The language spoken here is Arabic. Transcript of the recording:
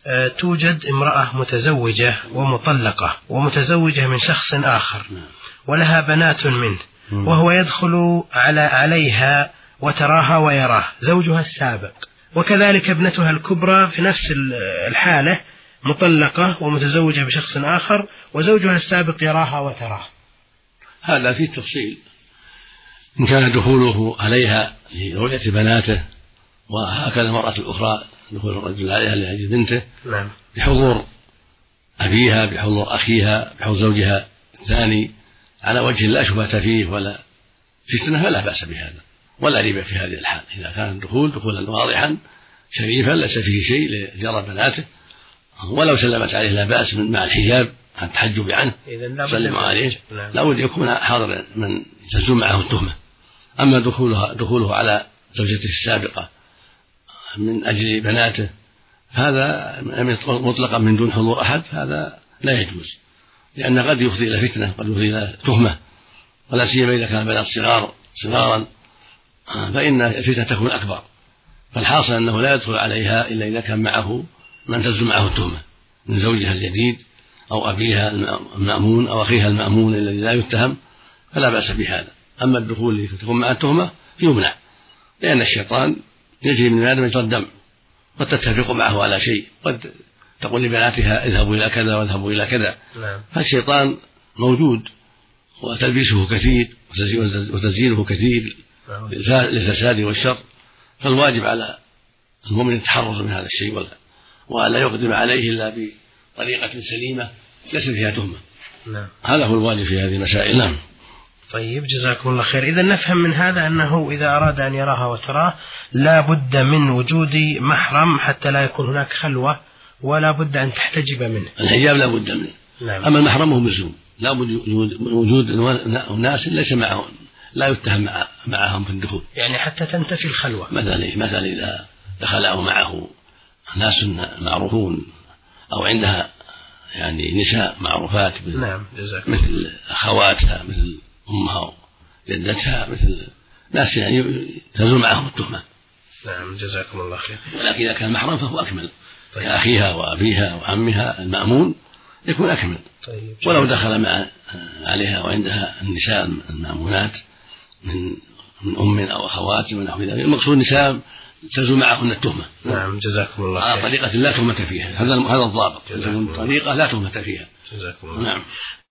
توجد امرأة متزوجة ومطلقة ومتزوجة من شخص آخر ولها بنات منه، وهو يدخل عليها وتراها ويراه زوجها السابق، وكذلك ابنتها الكبرى في نفس الحالة مطلقة ومتزوجة بشخص آخر وزوجها السابق يراها وتراه. هذا فيه تفصيل، إن كان دخوله عليها لرؤية بناته، وهكذا المرأة الأخرى دخول الرجل عليها لأجل بنته بحضور أبيها بحضور أخيها بحضور زوجها الثاني على وجه لا شبهة فيه ولا فتنة، فلا بأس بهذا ولا ريب في هذه الحال. إذا كان الدخول دخولا واضحا شريفا ليس فيه شيء لجرى بناته، ولو سلمت عليه لا بأس مع الحجاب عن التحجب عنه سلم عليه، لا بد يكون حاضر من تزول معه التهمة. أما دخوله على زوجته السابقة من أجل بناته هذا مطلقا من دون حضور أحد، هذا لا يجوز، لأن قد يفضي إلى فتنة قد يفضي إلى تهمة، ولا سيما إذا كان البنات صغارا فإن الفتنة تكون أكبر. فالحاصل أنه لا يدخل عليها إلا إذا كان معه من تزول معه التهمة من زوجها الجديد أو أبيها المأمون أو أخيها المأمون الذي لا يتهم، فلا بأس بهذا. أما الدخول الذي تكون مع التهمة يمنع، لأن الشيطان يجري من آدم مجرى الدم، قد تتفق معه على شيء، قد تقول لبناتها اذهبوا إلى كذا واذهبوا إلى كذا، فالشيطان موجود وتلبيسه كثير وتزيينه كثير للفساد والشر، فالواجب على المؤمن التحرز من هذا الشيء ولا يقدم عليه إلا بطريقة سليمة ليس فيها تهمة. هذا هو الواجب في هذه المسائل. نعم. طيب جزاكم الله خير. إذا نفهم من هذا أنه إذا أراد أن يراها وتراه لا بد من وجود محرم حتى لا يكون هناك خلوة، ولا بد أن تحتجب منه. الحجاب لا بد منه. أما المحرم هو ملزوم، لا بد وجود ناس ليس معهم لا يتهم معهم في الدخول، يعني حتى تنتفي الخلوة. مثلا إذا دخل أو معه ناس معروفون أو عندها يعني نساء معروفات مثل أخواتها مثل أمها وجدتها مثل ناس يعني تزول معهم التهمة. نعم جزاكم الله خير. ولكن إذا كان محرم فهو أكمل، كأخيها وأبيها وعمها المأمون يكون أكمل. طيب. ولو دخل عليها وعندها النساء المأمونات من أم أو أخوات ونحو ذلك، المقصود نساء تزول معهن التهمة. نعم جزاكم الله خير. على طريقة لا تهمة فيها، هذا الضابط، طريقة لا تهمة فيها. جزاكم الله. نعم.